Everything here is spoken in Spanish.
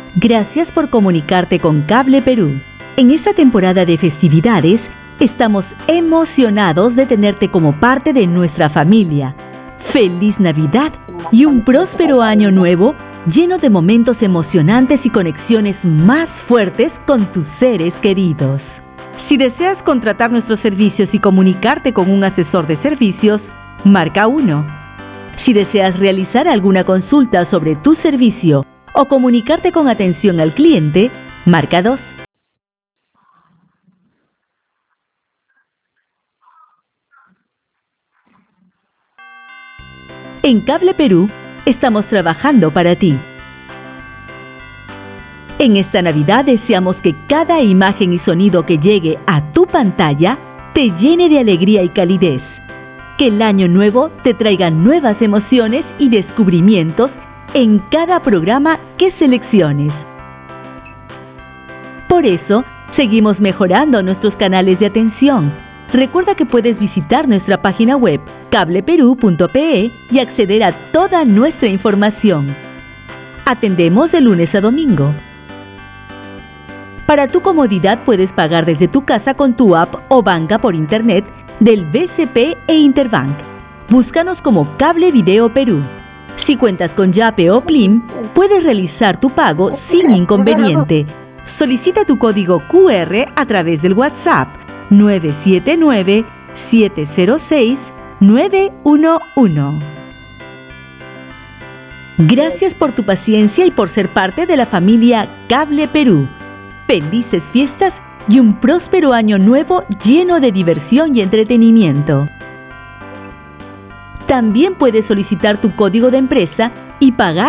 Gracias por comunicarte con Cable Perú. En esta temporada de festividades, estamos emocionados de tenerte como parte de nuestra familia. ¡Feliz Navidad y un próspero año nuevo lleno de momentos emocionantes y conexiones más fuertes con tus seres queridos! Si deseas contratar nuestros servicios y comunicarte con un asesor de servicios, marca 1. Si deseas realizar alguna consulta sobre tu servicio o comunicarte con atención al cliente, marca 2. En Cable Perú, estamos trabajando para ti. En esta Navidad deseamos que cada imagen y sonido que llegue a tu pantalla te llene de alegría y calidez. Que el año nuevo te traiga nuevas emociones y descubrimientos en cada programa que selecciones. Por eso, seguimos mejorando nuestros canales de atención. Recuerda que puedes visitar nuestra página web cableperú.pe y acceder a toda nuestra información. Atendemos de lunes a domingo. Para tu comodidad puedes pagar desde tu casa con tu app o banca por internet del BCP e Interbank. Búscanos como Cable Video Perú. Si cuentas con Yape o Plim, puedes realizar tu pago sin inconveniente. Solicita tu código QR a través del WhatsApp 979-706-911. Gracias por tu paciencia y por ser parte de la familia Cable Perú. Felices fiestas y un próspero año nuevo lleno de diversión y entretenimiento. También puedes solicitar tu código de empresa y pagar